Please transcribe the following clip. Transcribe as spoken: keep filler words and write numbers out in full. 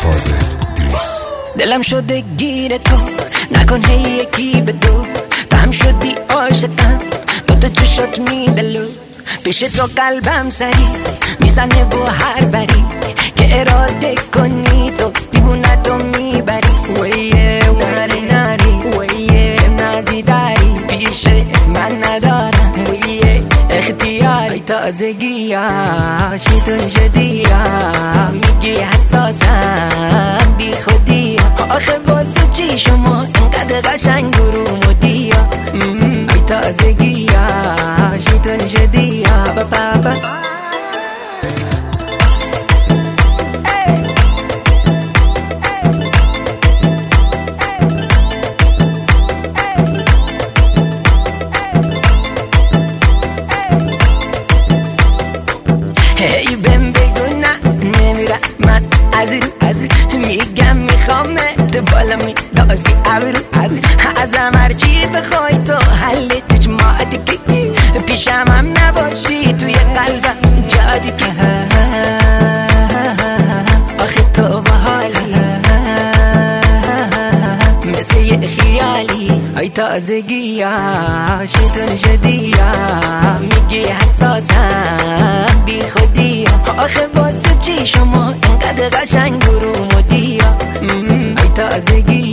فاضل دریس. دلم شده گیر تو، نکن هی یکی به دو، تو هم شدی عاشقم، دو تا چشات میدلو، پیش تو قلبم سری میزنه و هر بری که اراده کنی تو دیوونه تو میبری. ویه نری نری ویه چه نازی داری پیش من ندارم، ویه اختیاری ای تازگی عاشقتون شدی، میگی حساسم بی خودی، آخه واسه چی شما اینقدر قشنگ و مدیا، ای تازگی عاشقتون شدی با بابا. هی بهم بگو نه نمیرم من از این از این میگم میخوامه تو بالا میدازی ابرو ابرو ازم هرچی بخوای تو حل تجماعتی که پیشم هم نباشی توی قلبم جادی که آخه تو باحالی مثل یه خیالی ای تازگی عاشقتون شدی، میگی حساسم بی خودی، آخه واسه چی شما اینقدر قشنگ و رو مدیا، ای تازگی